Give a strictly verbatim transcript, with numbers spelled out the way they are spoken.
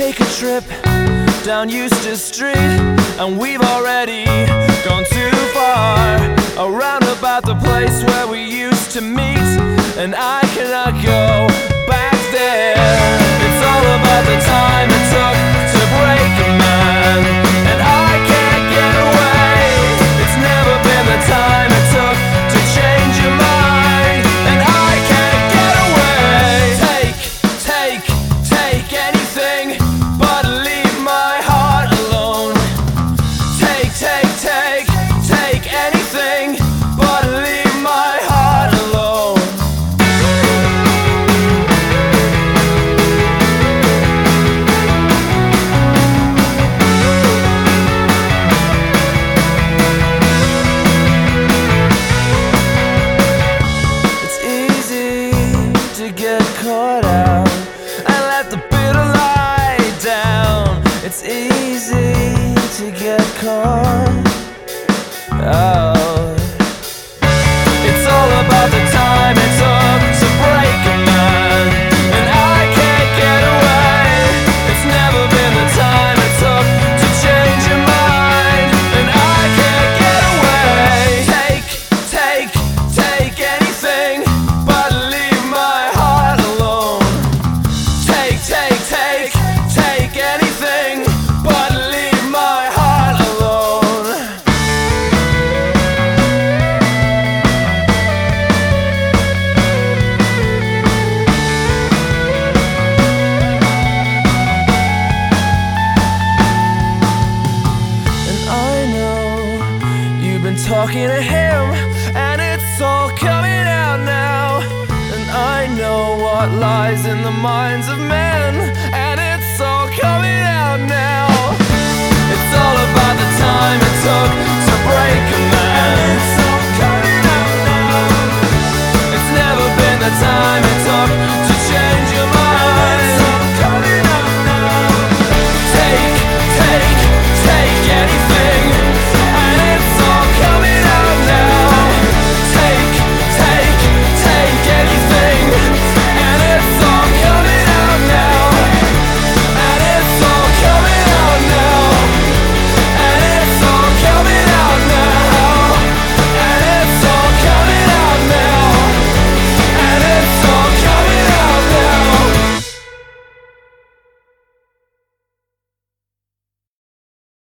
take a trip down Eustace Street, and we've already gone too far around about the place where we used to meet, and I cannot go back there. It's all about the time it took to break a man, and I can't get away. It's never been the time it took to change your mind, and I can't get away. Take, take, take anything but leave my heart alone. Take, take, take, take anything but leave my heart alone. It's easy to get caught out and let the bitter lie down. It's easy to get caught out. It's all about the time it took to break a man, and I can't get away. It's never been the time it took to change your mind, and I can't get away. Take, take, take anything but leave my heart alone. Take, take, take, take anything but leave my heart alone. And I know you've been talking to him, and it's all coming out now. And I know what lies in the minds of men,